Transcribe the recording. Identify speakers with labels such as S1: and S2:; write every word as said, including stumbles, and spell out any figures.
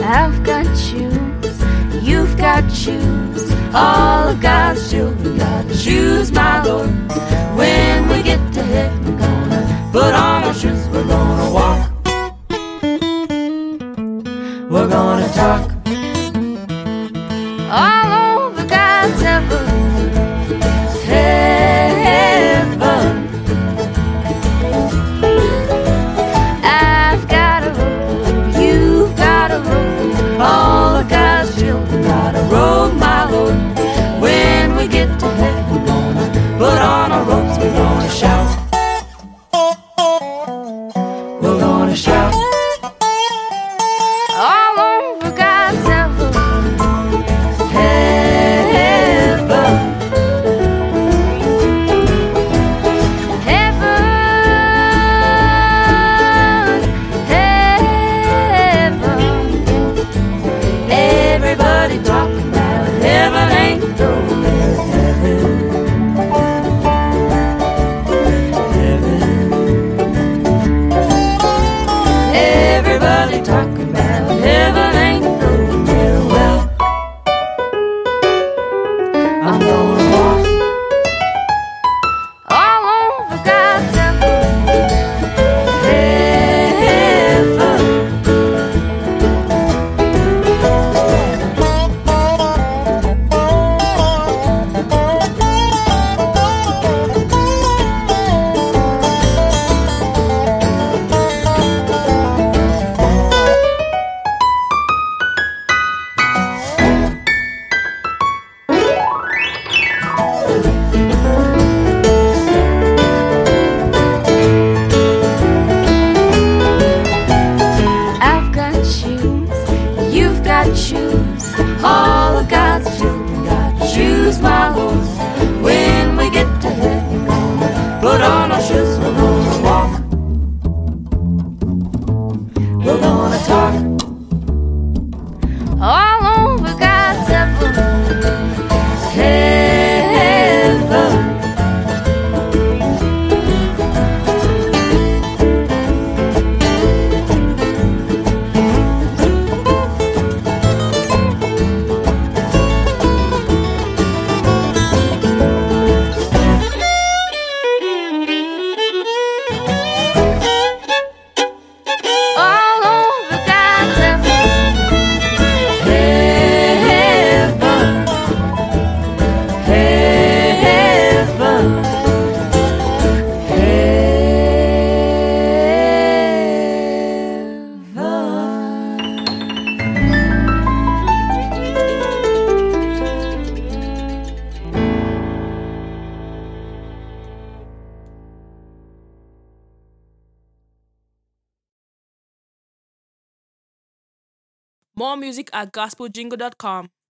S1: I've got shoes, you've got shoes. All of God's children got shoes, my Lord. When we get to heaven, we're gonna put on our shoes. We're gonna walk, we're gonna talk all over God's heaven. Heaven. I've got a road, you've got a road. All of God's children got a road, my Lord. When we get to heaven, we're gonna put on our robes. We're gonna shout, we're gonna shout all over God's heaven. Heaven. Heaven. Heaven. Everybody talking about heaven ain't no heaven. Heaven. Everybody talking about heaven ain't no near. Well, I'm gonna walk all over God's heaven. Heaven. I've got shoes, you've got shoes. All of God's children got shoes, my Lord. When we get to heaven, we're gonna put on our shoes. We're gonna walk, we're gonna talk all over God's heaven. Heaven. All over God's heaven. Heaven. Heaven.
S2: More music at gospel jingle dot com.